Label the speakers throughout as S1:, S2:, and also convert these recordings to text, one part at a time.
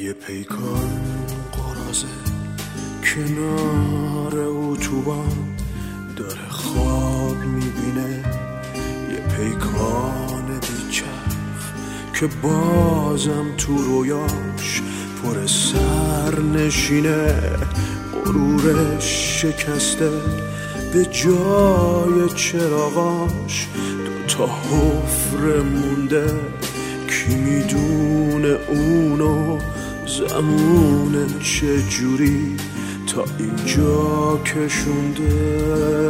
S1: یه پیکان قرازه کنار اتوبان داره خواب میبینه، یه پیکان بیچرخ که بازم تو رویاش پر سر نشینه، غرورش شکسته به جای چراغاش دوتا حفره مونده، کی میدونه اونو زمونه چجوری تا اینجا کشونده.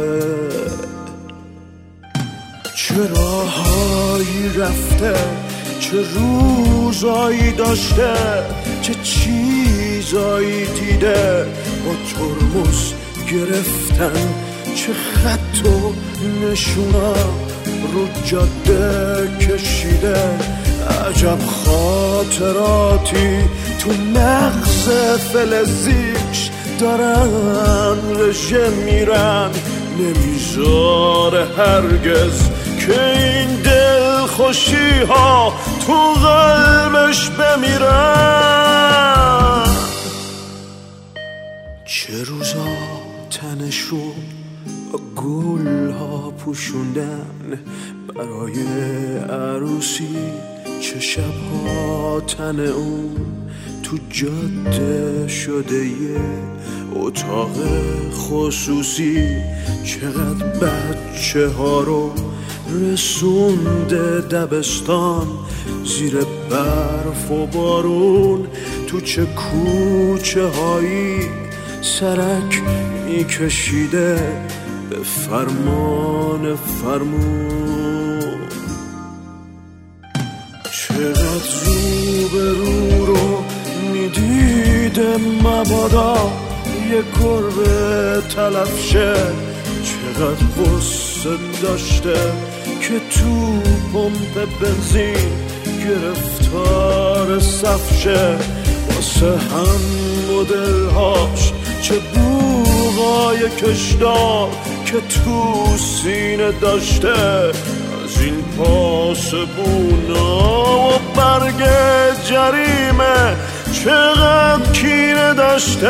S1: چه راهایی رفته، چه روزایی داشته، چه چیزایی دیده، با ترمز گرفتن چه خط و نشونا رو جاده کشیده، عجب خاطراتی تو مغز فلزیش دارن رژه میرن، نمیذاره هرگز که این دل خوشی ها تو قلبش بمیرن. چه روزا تنشو گل ها پوشوندن برای عروسی، چه شبها تن اون تو جاده شده یه اتاق خصوصی، چقدر بچه ها رو رسونده دبستان زیر برف و بارون، تو چه کوچه هایی سرک میکشیده به فرمان فرمون. چقدر رو به رو رو میدیده مبادا یه گربه تلف شه، چقدر غصه داشته که تو پمپ بنزین گرفتار صف شه، واسه هم مدل هاش چه بوغای کشدار که تو سینه داشته، از این پاسبونا و برگ جریمه چقدر کینه داشته.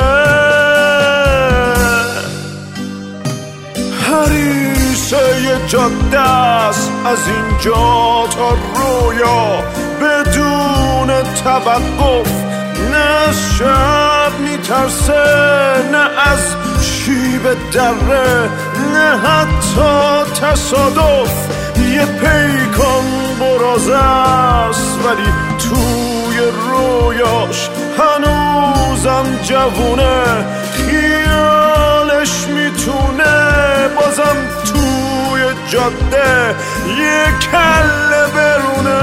S1: هریسه یه جاده است از اینجا تا رویا بدون توقف، نه از شب میترسه نه از شیب دره نه حتی تصادف، یه پیکان برازه است ولی توی رویاش هنوزم جوونه، خیالش میتونه بازم توی جاده یه کله برونه،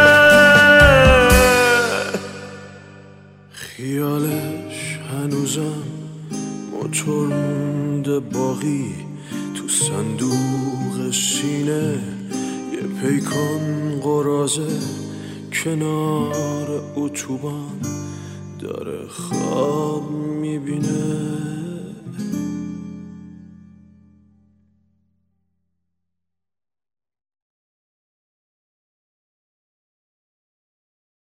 S1: خیالش هنوزم موتور مونده باقی تو صندوق سینه، یه پیکان قرازه کنار اتوبان داره خواب میبینه.